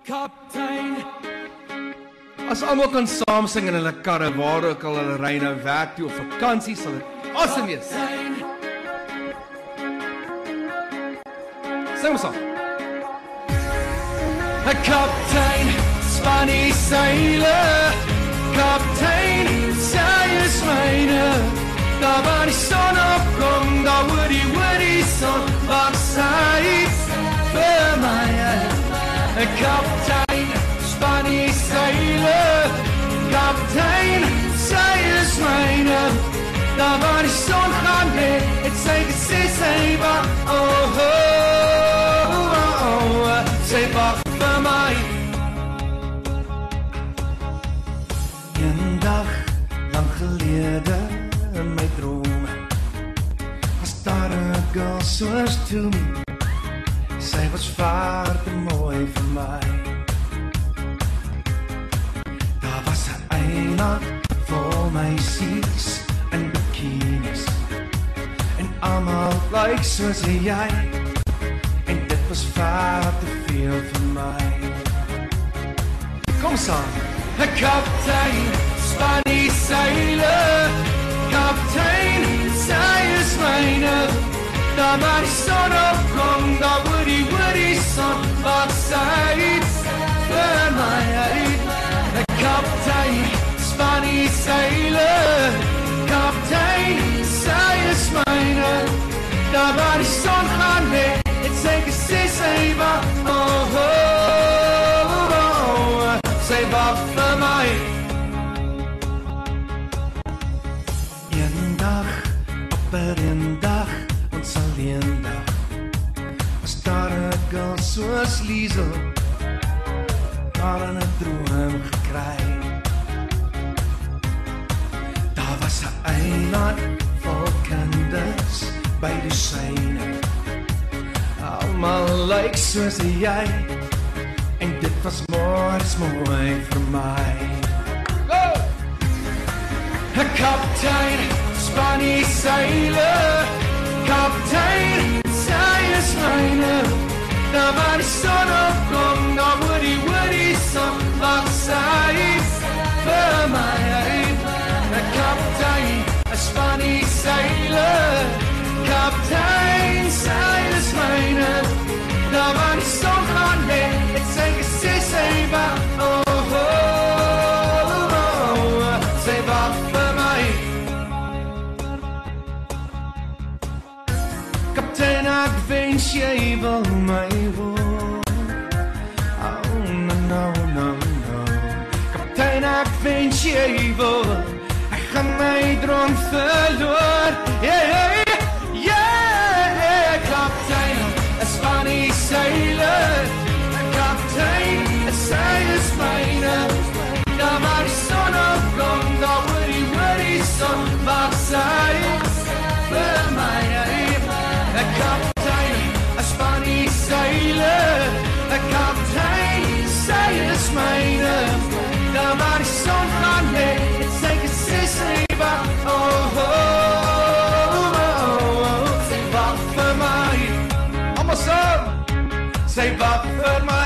Kaptein. As almal kan saam sing in hulle karre waar ook al hulle ry nou werk toe of vakansie, sal dit awesome wees. Sing ons saam. Kaptein, spanny sailor. Kaptein, sy is myne. Daar waar die son opkom, daar word die son wag sy vir my. Kaptein, spanny sailor. Kaptein, sy is myne. Daar waar die son gaan lê, het sy gesê sy wag. Oh, oh, oh, oh, sy wag vir my. Een dag lang gelede in my drome was daar 'n girl soos toe. Sy was vaar te mooi vir my. Daar was 'n eiland vol meisies in bikinis en almal lyk soos jy, en dit was vaar te veel vir my. Kom saam. Kaptein, spanny sailor. Kaptein, sy is myne. Daar waar die son opkom, daar word die son wag sy vir my. Kaptein, spanny sailor. Kaptein, sy is myne. Daar waar die son gaan lê, het sy gesê sy wag. Oh, oh, oh, sy wag vir my. Een dag, op 'n dag, ons alleen dag, was daar 'n girl soos Liesel, daar in 'n droom gekry. Daar was 'n eiland vol kinders by die syne, almal lyk soos jy, en dit was mooi vir my. Go! Kaptein, spanny sailor. Kaptein, sy is myne. Daar waar die son opkom, daar word die son wag sy vir my. Kaptein, spanny sailor. Kaptein, sy is myne. Daar waar die son gaan lê, het sy gesê sy wag. Oh, oh, oh, oh, sy wag vir my. Kaptein, ek wens jy wil my hoor. Oh, no. Kaptein, ek wens jy wil, ek gaan my droom verloor. Yeah. Kaptein, spanny sailor. Kaptein, sy is myne. Daar waar die son opkom, daar word die son wag sy vir my. Kaptein, spanny sailor. Kaptein, sy is myne. Daar waar die son gaan lê, het sy gesê sy wag. Oh, oh, oh, sy wag vir my. Almal saam, Sy wag vir my.